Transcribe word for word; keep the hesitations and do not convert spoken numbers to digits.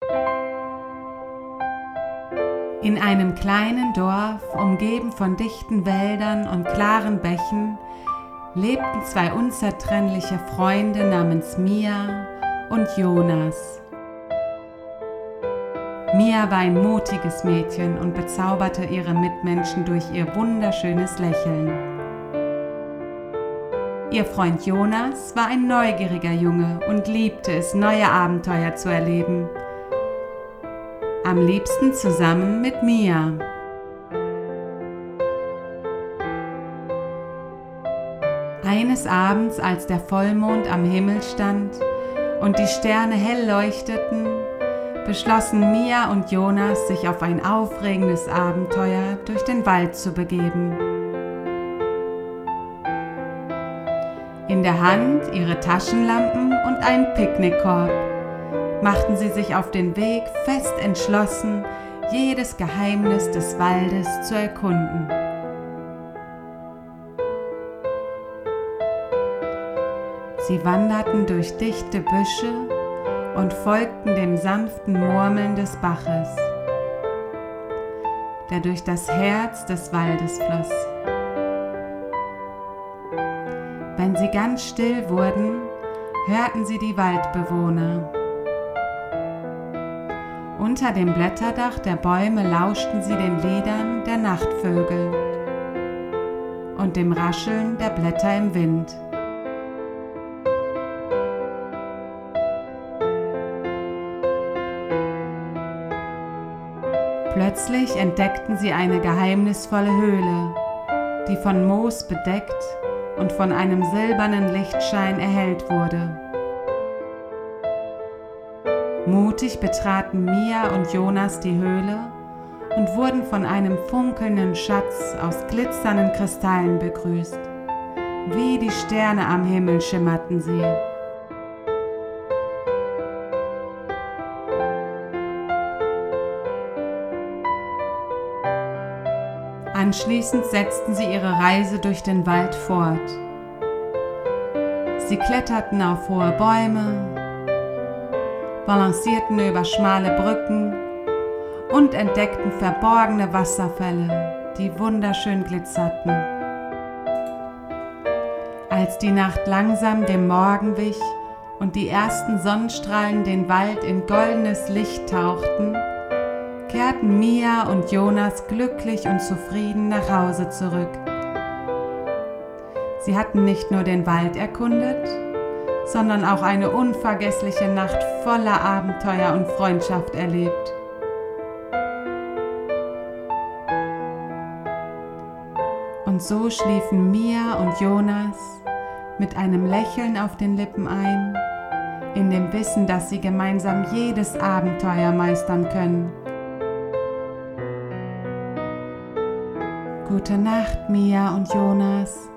In einem kleinen Dorf, umgeben von dichten Wäldern und klaren Bächen, lebten zwei unzertrennliche Freunde namens Mia und Jonas. Mia war ein mutiges Mädchen und bezauberte ihre Mitmenschen durch ihr wunderschönes Lächeln. Ihr Freund Jonas war ein neugieriger Junge und liebte es, neue Abenteuer zu erleben. Am liebsten zusammen mit Mia. Eines Abends, als der Vollmond am Himmel stand und die Sterne hell leuchteten, beschlossen Mia und Jonas, sich auf ein aufregendes Abenteuer durch den Wald zu begeben. In der Hand ihre Taschenlampen und einen Picknickkorb machten sie sich auf den Weg, fest entschlossen, jedes Geheimnis des Waldes zu erkunden. Sie wanderten durch dichte Büsche und folgten dem sanften Murmeln des Baches, der durch das Herz des Waldes floss. Wenn sie ganz still wurden, hörten sie die Waldbewohner. Unter dem Blätterdach der Bäume lauschten sie den Liedern der Nachtvögel und dem Rascheln der Blätter im Wind. Plötzlich entdeckten sie eine geheimnisvolle Höhle, die von Moos bedeckt und von einem silbernen Lichtschein erhellt wurde. Mutig betraten Mia und Jonas die Höhle und wurden von einem funkelnden Schatz aus glitzernden Kristallen begrüßt. Wie die Sterne am Himmel schimmerten sie. Anschließend setzten sie ihre Reise durch den Wald fort. Sie kletterten auf hohe Bäume, balancierten über schmale Brücken und entdeckten verborgene Wasserfälle, die wunderschön glitzerten. Als die Nacht langsam dem Morgen wich und die ersten Sonnenstrahlen den Wald in goldenes Licht tauchten, kehrten Mia und Jonas glücklich und zufrieden nach Hause zurück. Sie hatten nicht nur den Wald erkundet, sondern auch eine unvergessliche Nacht voller Abenteuer und Freundschaft erlebt. Und so schliefen Mia und Jonas mit einem Lächeln auf den Lippen ein, in dem Wissen, dass sie gemeinsam jedes Abenteuer meistern können. Gute Nacht, Mia und Jonas.